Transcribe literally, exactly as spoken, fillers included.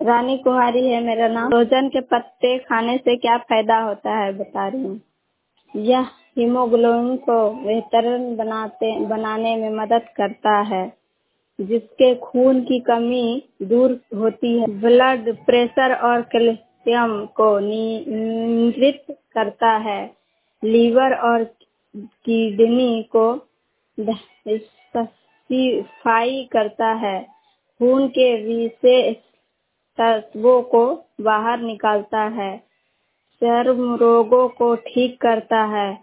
रानी कुमारी है मेरा नाम। सोजन के पत्ते खाने से क्या फायदा होता है बता रही हूँ। यह हीमोग्लोबिन को बेहतर बनाते बनाने में मदद करता है, जिससे खून की कमी दूर होती है। ब्लड प्रेशर और कैल्शियम को नियंत्रित करता है। लीवर और किडनी को सफाई करता है। खून के विशेष तत्वों को बाहर निकालता है। चर्म रोगों को ठीक करता है।